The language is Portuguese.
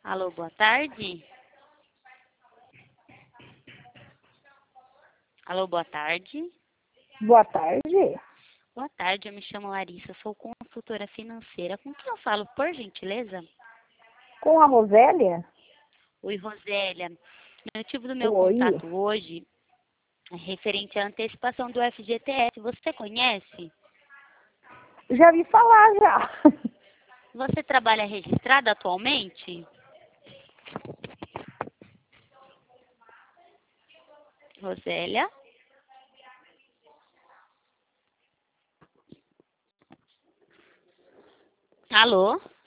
Alô, boa tarde. Alô, boa tarde. Boa tarde. Boa tarde, eu me chamo Larissa, sou consultora financeira. Com quem eu falo, por gentileza? Com a Rosélia? Oi, Rosélia. O motivo do meu Oi. contato hoje é referente à antecipação do FGTS. Você conhece? Já vi falar já. Você trabalha registrada atualmente? Rosélia? Alô?